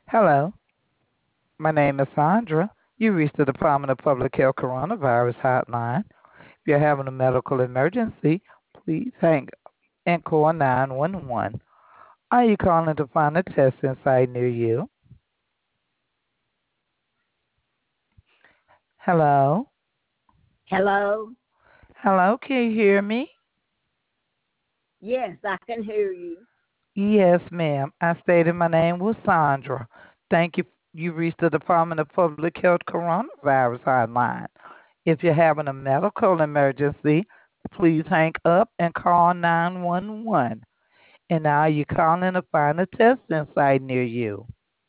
Hello, my name is Sandra. You reached the Department of Public Health Coronavirus Hotline. If you're having a medical emergency, please hang up and call 911. Are you calling to find a testing site near you? Hello? Hello? Hello, can you hear me? Yes, I can hear you. Yes, ma'am. I stated my name was Sandra. Thank you. You reached the Department of Public Health Coronavirus Hotline. If you're having a medical emergency, please hang up and call 911. And now you're calling to find a testing site near you.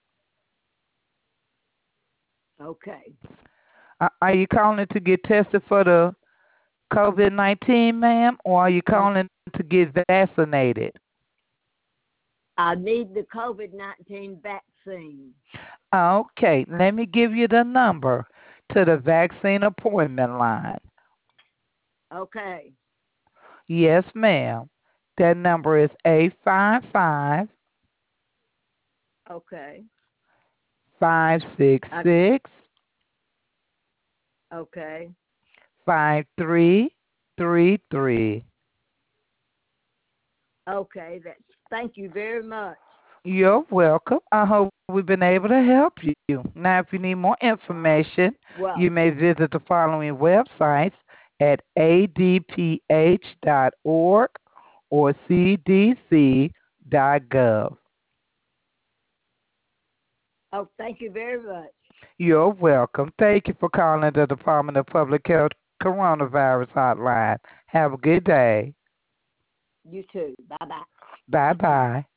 Okay. Are you calling to get tested for the COVID 19, ma'am, or are you N- calling to get vaccinated? I need the COVID 19 vaccine. Okay, let me give you the number to the vaccine appointment line. Okay. Yes, ma'am. That number is 855 Okay. I, 566 okay. 5333. Okay. Thank you very much. You're welcome. I hope we've been able to help you. Now, if you need more information, you Well, may visit the following websites at adph.org or cdc.gov. oh, thank you very much. You're welcome. Thank you for calling the Department of Public Health Coronavirus Hotline. Have a good day. You too. Bye bye. Bye bye.